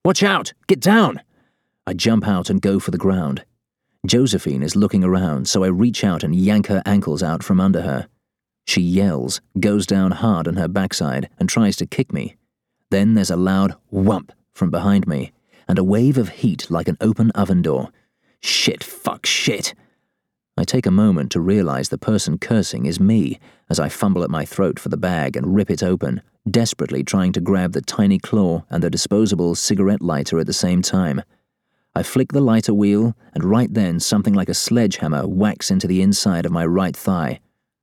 Watch out! Get down! I jump out and go for the ground. Josephine is looking around, so I reach out and yank her ankles out from under her. She yells, goes down hard on her backside, and tries to kick me. Then there's a loud whump from behind me, and a wave of heat like an open oven door. Shit, fuck, shit! I take a moment to realize the person cursing is me as I fumble at my throat for the bag and rip it open, desperately trying to grab the tiny claw and the disposable cigarette lighter at the same time. I flick the lighter wheel, and right then something like a sledgehammer whacks into the inside of my right thigh.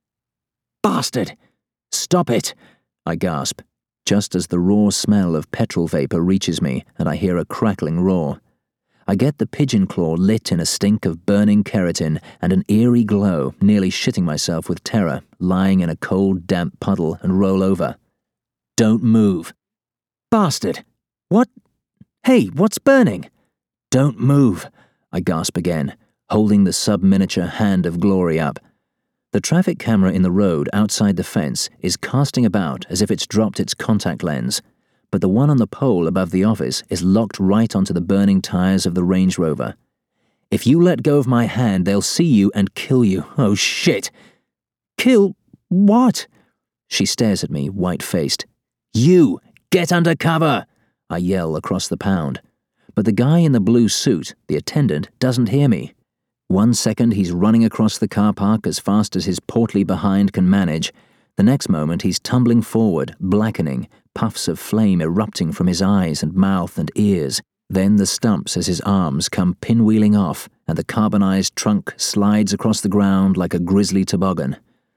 Bastard! Stop it! I gasp, just as the raw smell of petrol vapor reaches me and I hear a crackling roar. I get the pigeon claw lit in a stink of burning keratin and an eerie glow, nearly shitting myself with terror, lying in a cold, damp puddle and roll over. Don't move. Bastard! What? Hey, what's burning? Don't move, I gasp again, holding the sub-miniature hand of glory up. The traffic camera in the road outside the fence is casting about as if it's dropped its contact lens, but the one on the pole above the office is locked right onto the burning tires of the Range Rover. If you let go of my hand, they'll see you and kill you. Oh, shit! Kill what? She stares at me, white-faced. You! Get under cover! I yell across the pound. But the guy in the blue suit, the attendant, doesn't hear me. 1 second he's running across the car park as fast as his portly behind can manage. The next moment he's tumbling forward, blackening, puffs of flame erupting from his eyes and mouth and ears. Then the stumps as his arms come pinwheeling off and the carbonized trunk slides across the ground like a grisly toboggan.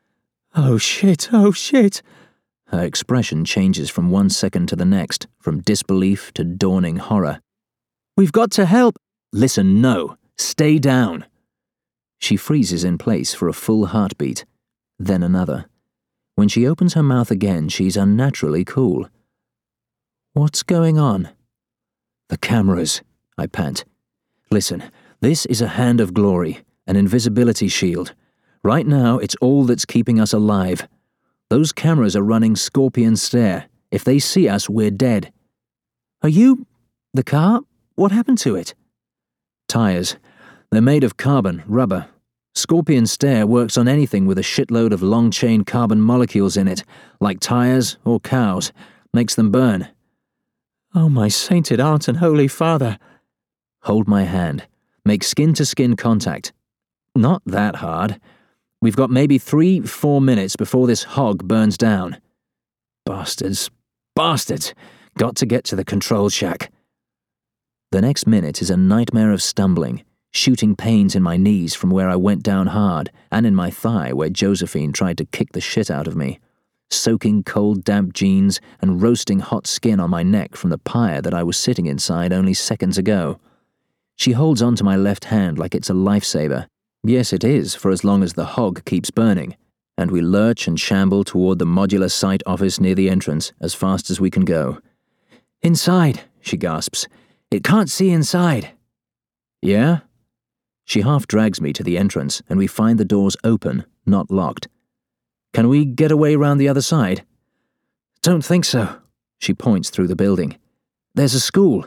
Oh shit, oh shit! Her expression changes from 1 second to the next, from disbelief to dawning horror. We've got to help! Listen, no. Stay down. She freezes in place for a full heartbeat, then another. When she opens her mouth again, she's unnaturally cool. What's going on? The cameras, I pant. Listen, this is a hand of glory, an invisibility shield. Right now, it's all that's keeping us alive. Those cameras are running Scorpion Stare. If they see us, we're dead. Are you... the car? What happened to it? Tires. They're made of carbon, rubber. Scorpion Stare works on anything with a shitload of long-chain carbon molecules in it, like tires or cows. Makes them burn. Oh, my sainted Aunt and Holy Father. Hold my hand. Make skin-to-skin contact. Not that hard. We've got maybe 3-4 minutes before this hog burns down. Bastards. Bastards! Got to get to the control shack. The next minute is a nightmare of stumbling, shooting pains in my knees from where I went down hard, and in my thigh where Josephine tried to kick the shit out of me. Soaking cold damp jeans and roasting hot skin on my neck from the pyre that I was sitting inside only seconds ago. She holds onto my left hand like it's a lifesaver. Yes, it is, for as long as the hog keeps burning. And we lurch and shamble toward the modular site office near the entrance as fast as we can go. Inside, she gasps. It can't see inside. Yeah? She half drags me to the entrance and we find the doors open, not locked. Can we get away round the other side? Don't think so. She points through the building. There's a school.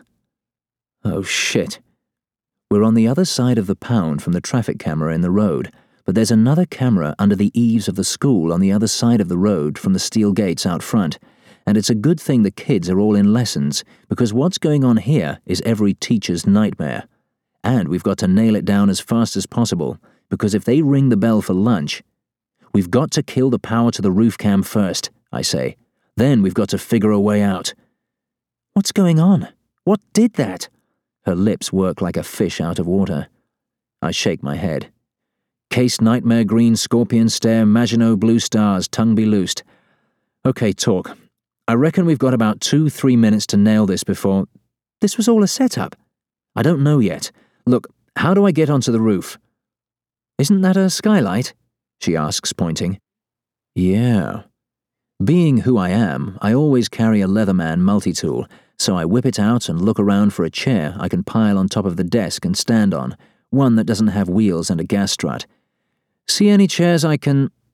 Oh shit. We're on the other side of the pound from the traffic camera in the road, but there's another camera under the eaves of the school on the other side of the road from the steel gates out front, and it's a good thing the kids are all in lessons, because what's going on here is every teacher's nightmare. And we've got to nail it down as fast as possible, because if they ring the bell for lunch... We've got to kill the power to the roof cam first, I say. Then we've got to figure a way out. What's going on? What did that? Her lips work like a fish out of water. I shake my head. Case Nightmare Green Scorpion Stare Maginot Blue Stars Tongue Be Loosed. Okay, talk. I reckon we've got about 2-3 minutes to nail this before... This was all a setup. I don't know yet. Look, how do I get onto the roof? Isn't that a skylight? She asks, pointing. Yeah. Being who I am, I always carry a Leatherman multi-tool, so I whip it out and look around for a chair I can pile on top of the desk and stand on, one that doesn't have wheels and a gas strut. See any chairs I can...